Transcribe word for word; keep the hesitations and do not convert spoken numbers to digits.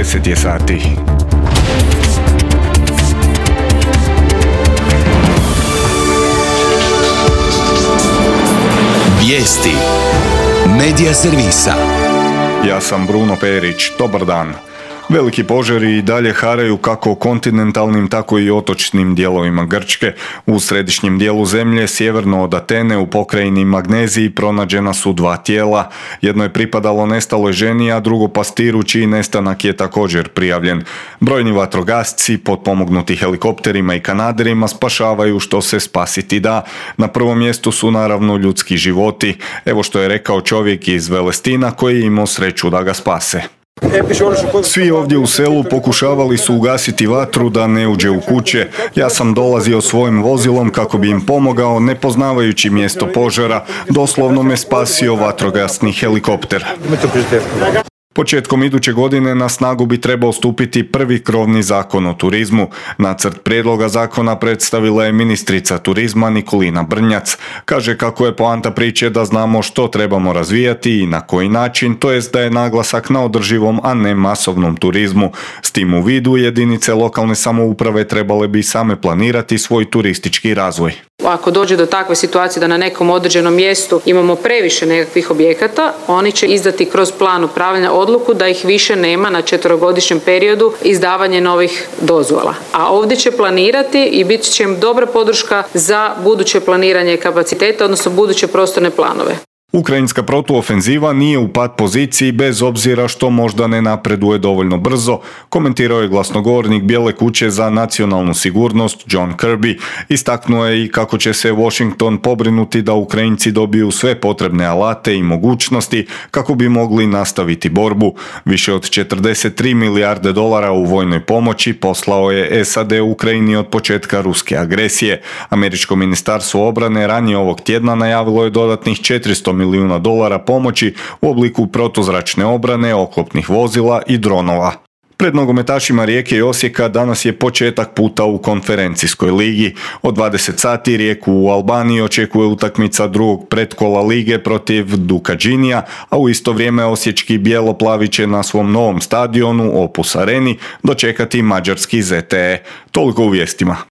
deset je sati. Vijesti Medija servisa. Ja sam Bruno Perić, dobar dan. Veliki požari i dalje haraju kako kontinentalnim, tako i otočnim dijelovima Grčke. U središnjem dijelu zemlje, sjeverno od Atene, u pokrajini Magneziji, pronađena su dva tijela. Jedno je pripadalo nestaloj ženi, a drugo pastiru, čiji nestanak je također prijavljen. Brojni vatrogasci, potpomognuti helikopterima i kanaderima, spašavaju što se spasiti da. Na prvom mjestu su naravno ljudski životi. Evo što je rekao čovjek iz Velestina koji je imao sreću da ga spase. Svi ovdje u selu pokušavali su ugasiti vatru da ne uđe u kuće. Ja sam dolazio svojim vozilom kako bi im pomogao, ne poznavajući mjesto požara. Doslovno me spasio vatrogasni helikopter. Početkom iduće godine na snagu bi trebao stupiti prvi krovni zakon o turizmu. Nacrt prijedloga zakona predstavila je ministrica turizma Nikolina Brnjac. Kaže kako je poanta priče da znamo što trebamo razvijati i na koji način, to jest da je naglasak na održivom, a ne masovnom turizmu. S tim u vidu jedinice lokalne samouprave trebale bi same planirati svoj turistički razvoj. Ako dođe do takve situacije da na nekom određenom mjestu imamo previše nekakvih objekata, oni će izdati kroz plan upravljanja odluku da ih više nema na četverogodišnjem periodu izdavanje novih dozvola. A ovdje će planirati i bit će im dobra podrška za buduće planiranje kapaciteta, odnosno buduće prostorne planove. Ukrajinska protuofenziva nije u pat poziciji bez obzira što možda ne napreduje dovoljno brzo, komentirao je glasnogovornik Bijele kuće za nacionalnu sigurnost John Kirby. Istaknuo je i kako će se Washington pobrinuti da Ukrajinci dobiju sve potrebne alate i mogućnosti kako bi mogli nastaviti borbu. Više od četrdeset tri milijarde dolara u vojnoj pomoći poslao je S A D Ukrajini od početka ruske agresije. Američko ministarstvo obrane ranije ovog tjedna najavilo je dodatnih četiristo milijuna dolara pomoći u obliku protuzračne obrane, oklopnih vozila i dronova. Pred nogometašima Rijeke i Osijeka danas je početak puta u konferencijskoj ligi. Od dvadeset sati Rijeku u Albaniji očekuje utakmica drugog pretkola lige protiv Dukađinija, a u isto vrijeme osječki bijelo-plavi će na svom novom stadionu Opus Areni dočekati mađarski Z T E. Toliko u vijestima.